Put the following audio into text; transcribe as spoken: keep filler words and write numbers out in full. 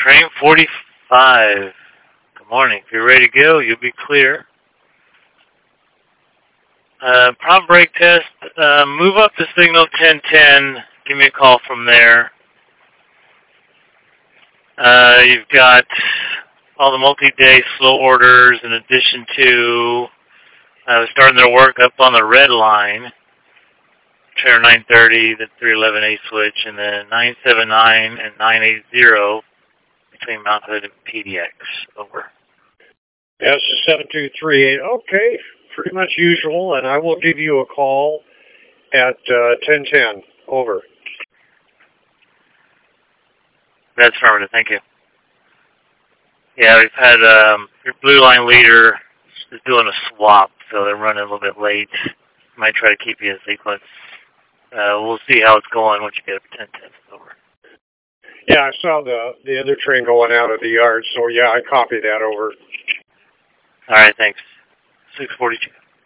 Train forty-five. Good morning. If you're ready to go, you'll be clear. Uh, prompt brake test. Uh, move up to signal ten ten. Give me a call from there. Uh, you've got all the multi-day slow orders in addition to uh, starting their work up on the red line. Trainer nine thirty, the three eleven A switch, and then nine seven nine and nine eighty between Mount Hood and P D X. Over. Yes, seven two three eight. Okay, pretty much usual, and I will give you a call at uh, ten ten. Over. That's affirmative. Thank you. Yeah, we've had um, your blue line leader is doing a swap, so they're running a little bit late. Might try to keep you in sequence. Uh, we'll see how it's going once you get up to ten ten. Over. Yeah, I saw the the other train going out of the yard, so yeah, I copied that. Over. All right, thanks. six forty-two.